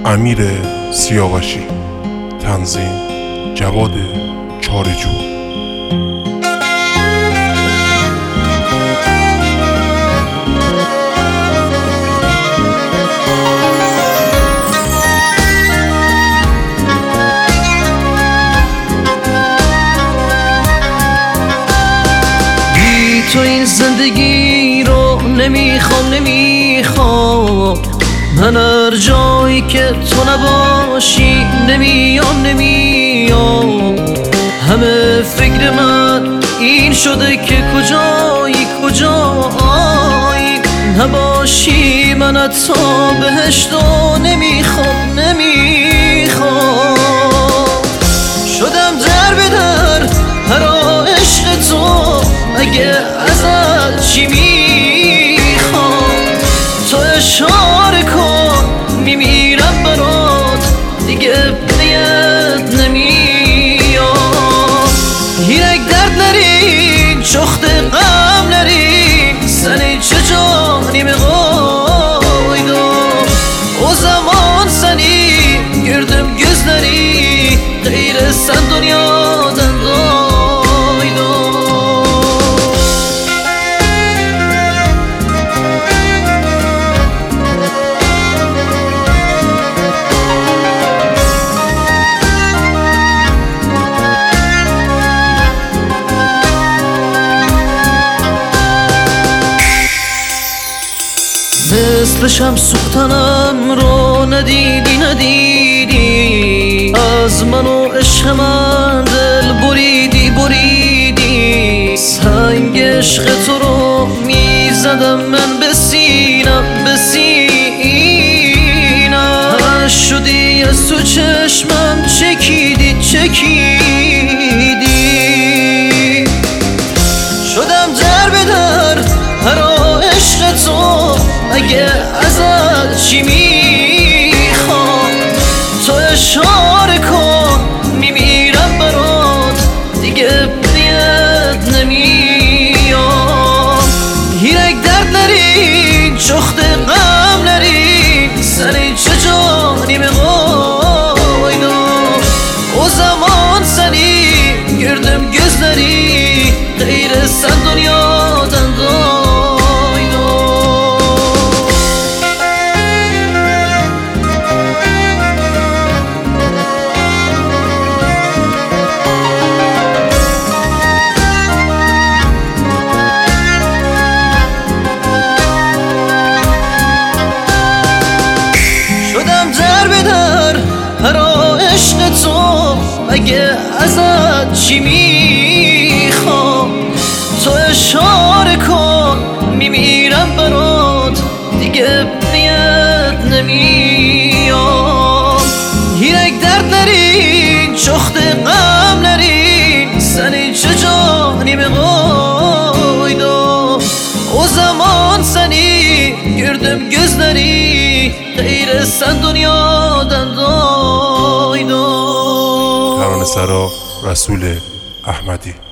امیر سیاوشی، تنظیم جواد چارجو. بی تو این زندگی رو نمیخوام من هر جایی که تو نباشی نمیام همه فکر من این شده که کجایی نباشی من حتی بهشتو نمیخوام شدم در به در هر عشق تو اگه ازت چی میخوام تو اشاره کن میمیرم برات دیگه نیت نمیام هیرک درد نرین چخت غم نرین سنی چه جانی مقایدم او زمان سنی گردم گز نری غیر سن دنیا دندایدم مثل شم سوختنم رو ندیدی از من و عشق من دل بریدی سنگ عشق تو رو میزدم من به سینم شدی از تو چشمم چکیدی شدم در به در هر عشق تو اگه ازت چی میخوام تو اشاره کن میمیرم برات دیگه نیت نمیام هیرک درد نرین چخت غم نرین سنی چه جانی مقایدم او زمان سنی گردم گز نری غیر سن دنیا دندایدم هر عشق تو اگه ازت چی میخوام تو اشاره کن میمیرم برات دیگه نیت نمیام هیرک درد نرین چخت غم نرین سنی چه جانی مقایدم او زمان سنی گردم گز نری غیر سن دنیا دندایدم ترانه‌سرا رسول احمدی.